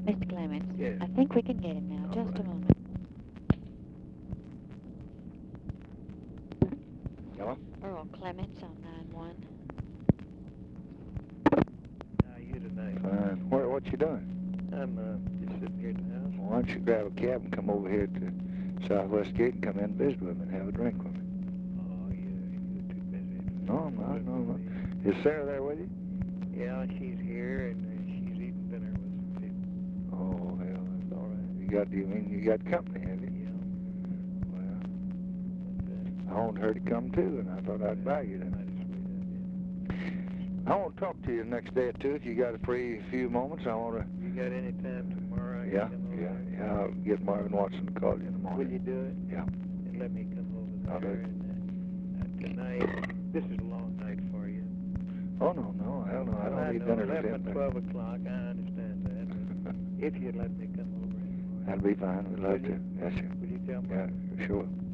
Mr. Clements. Yes. I think we can get him now. All Just right. a moment. Hello? Earl Clements on 9-1. How are you tonight? Fine. What you doing? I'm just sitting here at the house. Why don't you grab a cab and come over here to Southwest Gate and come in and visit with me and have a drink with me? Oh, you're too busy. No, I'm not. No. Is Sarah there with you? Yeah, she's here and she's eating dinner with some people. Oh, hell, that's all right. You got company, have you? Yeah. Well, But, I wanted her to come too, and I thought I'd buy you mighty then. sweet of you. I want to talk to you the next day or two if you got a free few moments. I want to. You got any time tomorrow? I can Yeah, come over yeah, there? yeah. I'll get Marvin Watson to call you in the Will morning. you do it? Yeah. And let me come over I'll do there. it. And tonight, this is a long night for you. Oh, no. Hell no. I don't need dinner till 11 10. 12 o'clock. I understand that. But if you'd let me come over in the morning. That'll be fine. We'd love to. Yes, sir. Will you tell me? Yeah, sure.